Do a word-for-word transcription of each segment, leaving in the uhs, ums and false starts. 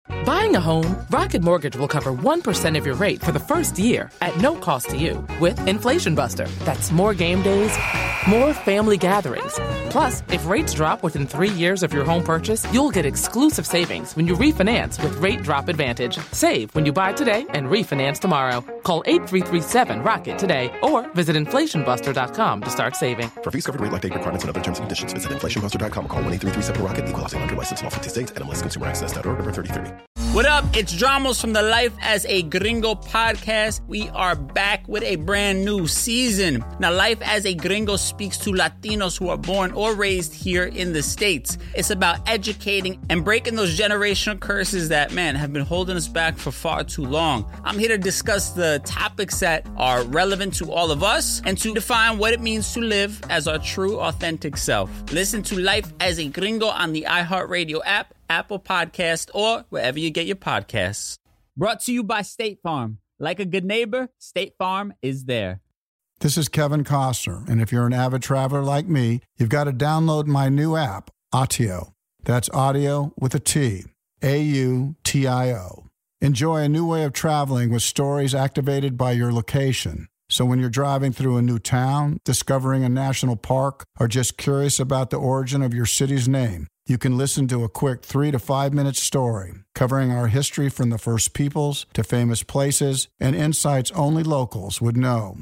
Buying a home, Rocket Mortgage will cover one percent of your rate for the first year at no cost to you with Inflation Buster. That's more game days, more family gatherings. Plus, if rates drop within three years of your home purchase, you'll get exclusive savings when you refinance with Rate Drop Advantage. Save when you buy today and refinance tomorrow. Call eight three three seven, ROCKET today or visit inflation buster dot com to start saving. For fees covered, rate like date requirements and other terms and conditions, visit inflation buster dot com or call one eight three three seven, ROCKET. Equal housing lender license in all fifty states. N M L S consumer access dot org, number thirty thirty. What up? It's Dramos from the Life as a Gringo podcast. We are back with a brand new season. Now, Life as a Gringo speaks to Latinos who are born or raised here in the States. It's about educating and breaking those generational curses that, man, have been holding us back for far too long. I'm here to discuss the topics that are relevant to all of us and to define what it means to live as our true, authentic self. Listen to Life as a Gringo on the iHeartRadio app, Apple Podcast, or wherever you get your podcasts. Brought to you by State Farm. Like a good neighbor, State Farm is there. This is Kevin Costner, and if you're an avid traveler like me, you've got to download my new app, Autio. That's audio with a T, A U T I O. Enjoy a new way of traveling with stories activated by your location. So when you're driving through a new town, discovering a national park, or just curious about the origin of your city's name, you can listen to a quick three to five minute story covering our history from the first peoples to famous places and insights only locals would know.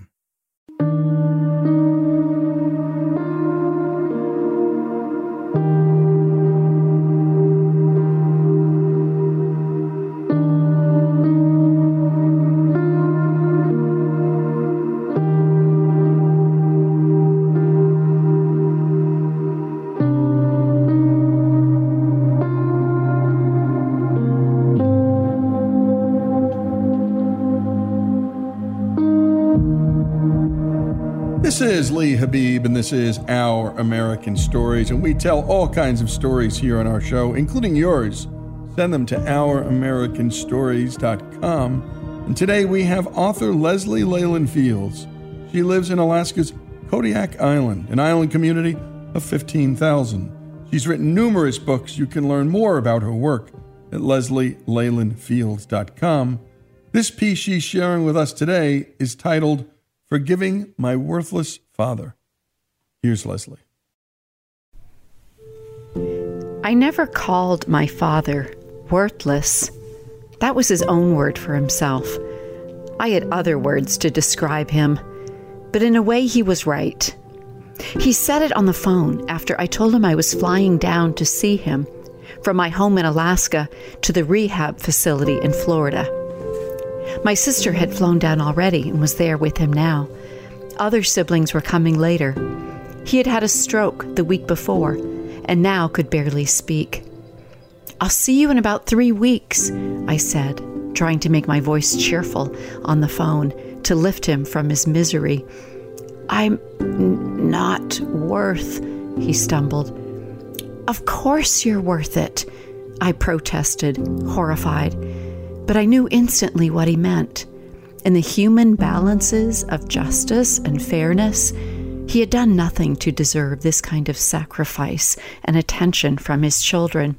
This is Lee Habib, and this is Our American Stories, and we tell all kinds of stories here on our show, including yours. Send them to our american stories dot com. And today we have author Leslie Leyland Fields. She lives in Alaska's Kodiak Island, an island community of fifteen thousand. She's written numerous books. You can learn more about her work at leslie leyland fields dot com. This piece she's sharing with us today is titled Forgiving My Worthless Father. Here's Leslie. I never called my father worthless. That was his own word for himself. I had other words to describe him, but in a way he was right. He said it on the phone after I told him I was flying down to see him from my home in Alaska to the rehab facility in Florida. My sister had flown down already and was there with him now. Other siblings were coming later. He had had a stroke the week before and now could barely speak. "I'll see you in about three weeks, I said, trying to make my voice cheerful on the phone to lift him from his misery. "I'm n- not worth," he stumbled. "Of course you're worth it," I protested, horrified. But I knew instantly what he meant. In the human balances of justice and fairness, he had done nothing to deserve this kind of sacrifice and attention from his children.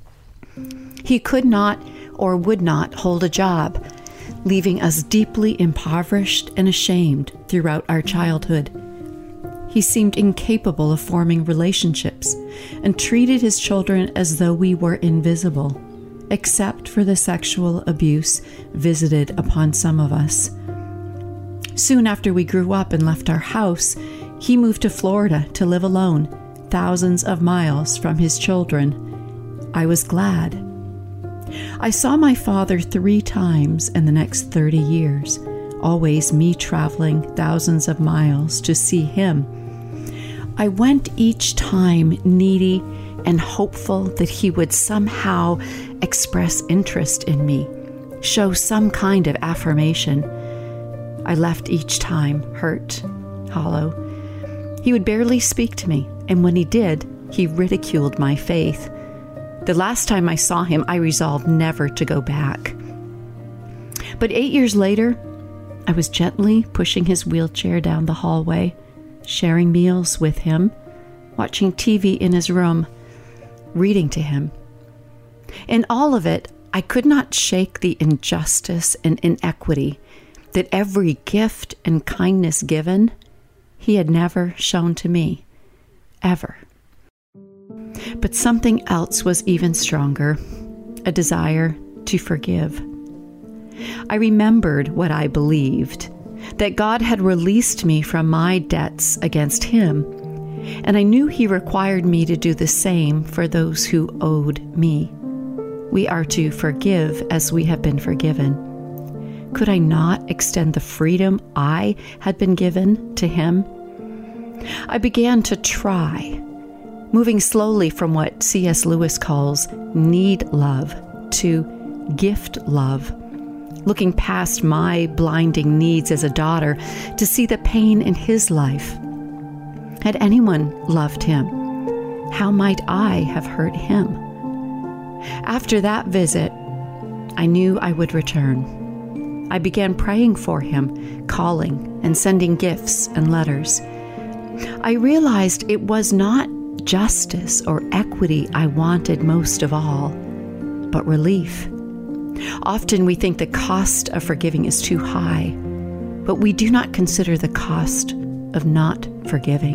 He could not or would not hold a job, leaving us deeply impoverished and ashamed throughout our childhood. He seemed incapable of forming relationships and treated his children as though we were invisible, except for the sexual abuse visited upon some of us. Soon after we grew up and left our house, he moved to Florida to live alone, thousands of miles from his children. I was glad. I saw my father three times in the next thirty years, always me traveling thousands of miles to see him. I went each time needy and hopeful that he would somehow express interest in me, show some kind of affirmation. I left each time hurt, hollow. He would barely speak to me, and when he did, he ridiculed my faith. The last time I saw him, I resolved never to go back. But eight years later, I was gently pushing his wheelchair down the hallway, sharing meals with him, watching T V in his room, reading to him. In all of it, I could not shake the injustice and inequity that every gift and kindness given, he had never shown to me, ever. But something else was even stronger, a desire to forgive. I remembered what I believed, that God had released me from my debts against him, and I knew he required me to do the same for those who owed me. We are to forgive as we have been forgiven. Could I not extend the freedom I had been given to him? I began to try, moving slowly from what C S Lewis calls need love to gift love, looking past my blinding needs as a daughter to see the pain in his life. Had anyone loved him, how might I have hurt him? After that visit, I knew I would return. I began praying for him, calling and sending gifts and letters. I realized it was not justice or equity I wanted most of all, but relief. Often we think the cost of forgiving is too high, but we do not consider the cost of not forgiving.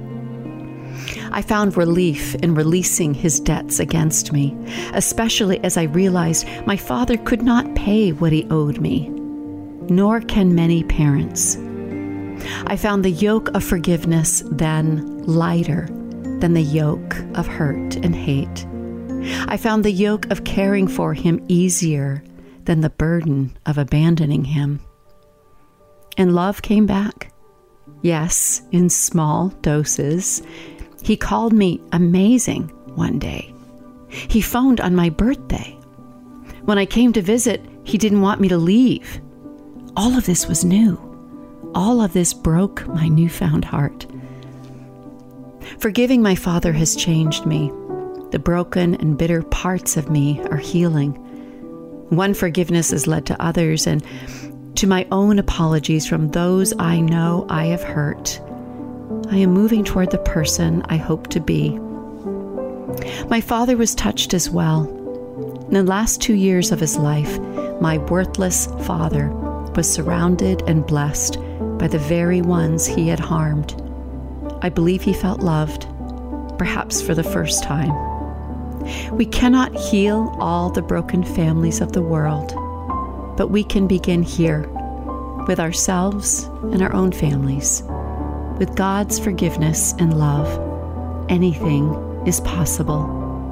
I found relief in releasing his debts against me, especially as I realized my father could not pay what he owed me, nor can many parents. I found the yoke of forgiveness then lighter than the yoke of hurt and hate. I found the yoke of caring for him easier than the burden of abandoning him. And love came back. Yes, in small doses. He called me amazing one day. He phoned on my birthday. When I came to visit, he didn't want me to leave. All of this was new. All of this broke my newfound heart. Forgiving my father has changed me. The broken and bitter parts of me are healing. One forgiveness has led to others, and to my own apologies from those I know I have hurt. I am moving toward the person I hope to be. My father was touched as well. In the last two years of his life, my worthless father was surrounded and blessed by the very ones he had harmed. I believe he felt loved, perhaps for the first time. We cannot heal all the broken families of the world, but we can begin here, with ourselves and our own families. With God's forgiveness and love, anything is possible.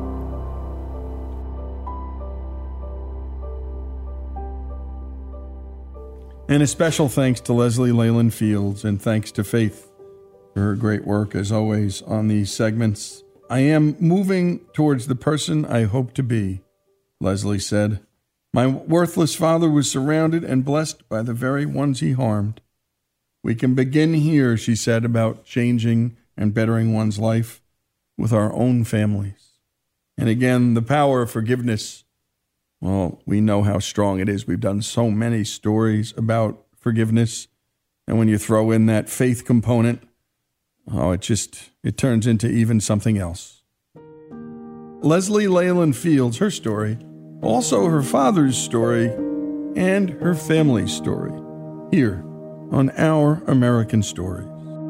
And a special thanks to Leslie Leyland Fields, and thanks to Faith for her great work, as always, on these segments. I am moving towards the person I hope to be, Leslie said. My worthless father was surrounded and blessed by the very ones he harmed. We can begin here, she said, about changing and bettering one's life with our own families. And again, the power of forgiveness. Well, we know how strong it is. We've done so many stories about forgiveness. And when you throw in that faith component, oh, it just, it turns into even something else. Leslie Leyland Fields, her story, also her father's story, and her family's story, here on Our American Stories.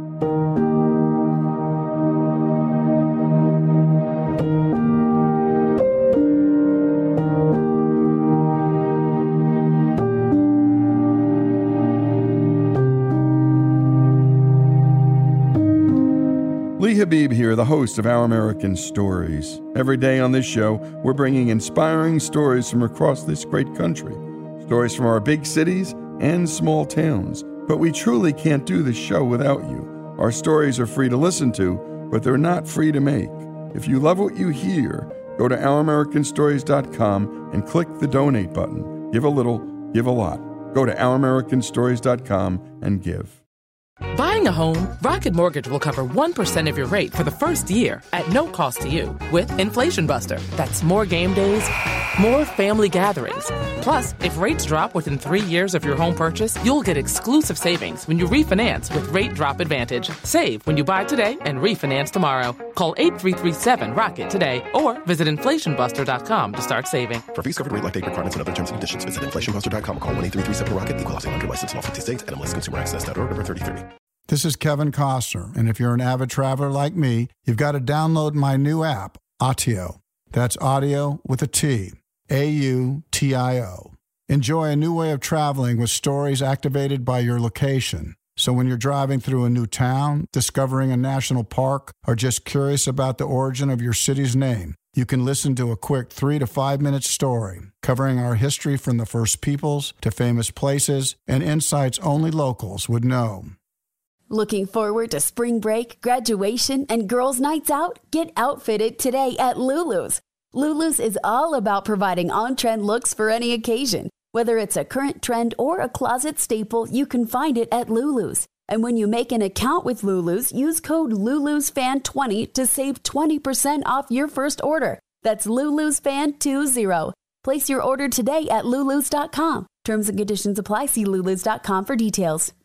Lee Habib here, the host of Our American Stories. Every day on this show, we're bringing inspiring stories from across this great country. Stories from our big cities and small towns. But we truly can't do this show without you. Our stories are free to listen to, but they're not free to make. If you love what you hear, go to our american stories dot com and click the donate button. Give a little, give a lot. Go to our american stories dot com and give. Buying a home, Rocket Mortgage will cover one percent of your rate for the first year at no cost to you with Inflation Buster. That's more game days, more family gatherings. Plus, if rates drop within three years of your home purchase, you'll get exclusive savings when you refinance with Rate Drop Advantage. Save when you buy today and refinance tomorrow. Call eight three three seven, ROCKET today or visit inflation buster dot com to start saving. For fees covered rate like date requirements and other terms and conditions, visit inflation buster dot com or call one eight three three seven, ROCKET, equal housing lender licensed in all fifty states, N M L S consumer access dot org, number thirty thirty. This is Kevin Costner, and if you're an avid traveler like me, you've got to download my new app, Atio. That's audio with a T. A U T I O. Enjoy a new way of traveling with stories activated by your location. So when you're driving through a new town, discovering a national park, or just curious about the origin of your city's name, you can listen to a quick three to five minute story covering our history from the first peoples to famous places and insights only locals would know. Looking forward to spring break, graduation, and girls' nights out? Get outfitted today at Lulu's. Lulu's is all about providing on-trend looks for any occasion. Whether it's a current trend or a closet staple, you can find it at Lulu's. And when you make an account with Lulu's, use code Lulu's Fan twenty to save twenty percent off your first order. That's Lulu's Fan twenty. Place your order today at lulus dot com. Terms and conditions apply. See lulus dot com for details.